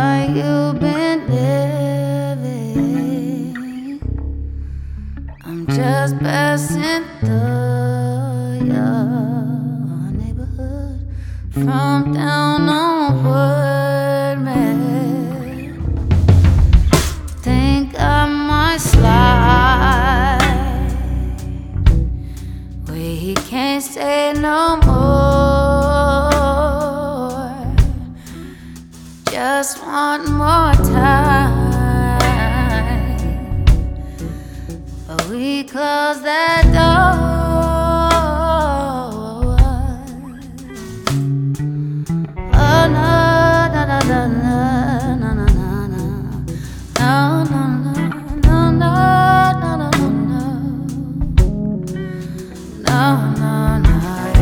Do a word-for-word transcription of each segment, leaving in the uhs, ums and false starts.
How you been living? I'm just passing through your neighborhood from down on Woodman. Think I might slide. We can't stay no more. Just one more time, but we close that door. Oh no, no, no, no, no, no, no, no, no, no, no, no, no, no, no, no,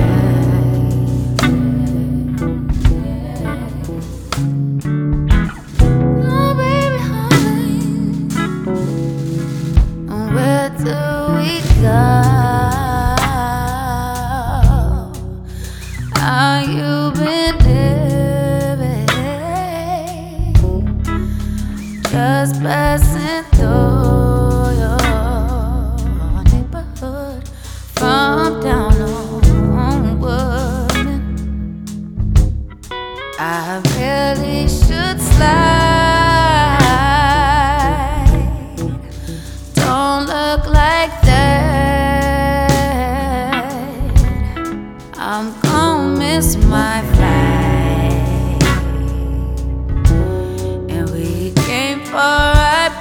where do we go? How you been living? Just passing through your neighborhood from down on Woodman. I really should slide. Don't look like that. I'm gonna miss my flight, and we can't fall right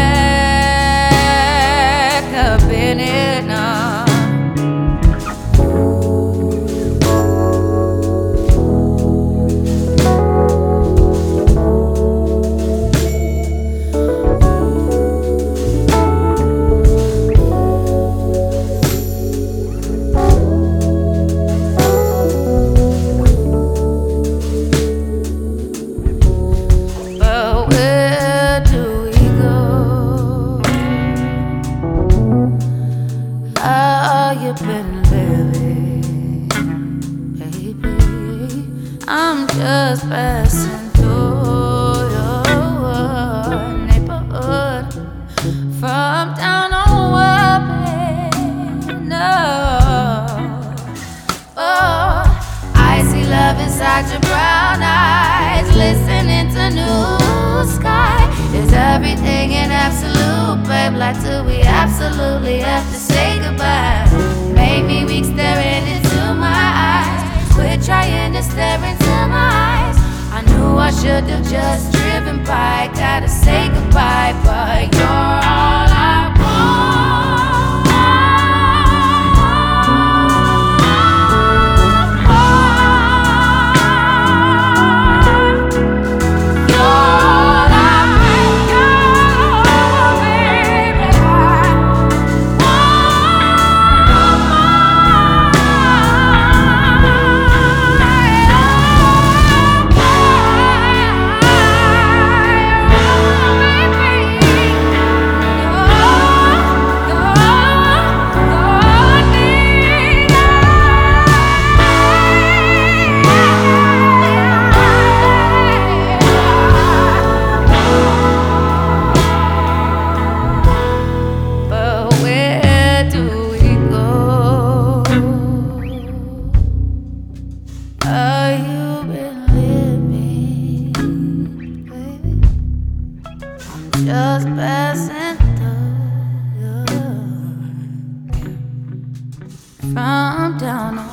back up in it now. How you been living, baby? I'm just passing through your neighborhood from down on Woodman. No. Oh, I see love inside your brown eyes, listening to new sky. Is everything an absolute, babe? Like, do we absolutely have to say goodbye? Maybe we staring into my eyes. Quit trying to stare into my eyes. I knew I should have just driven by. Gotta say goodbye, but you're all I just passing through from down on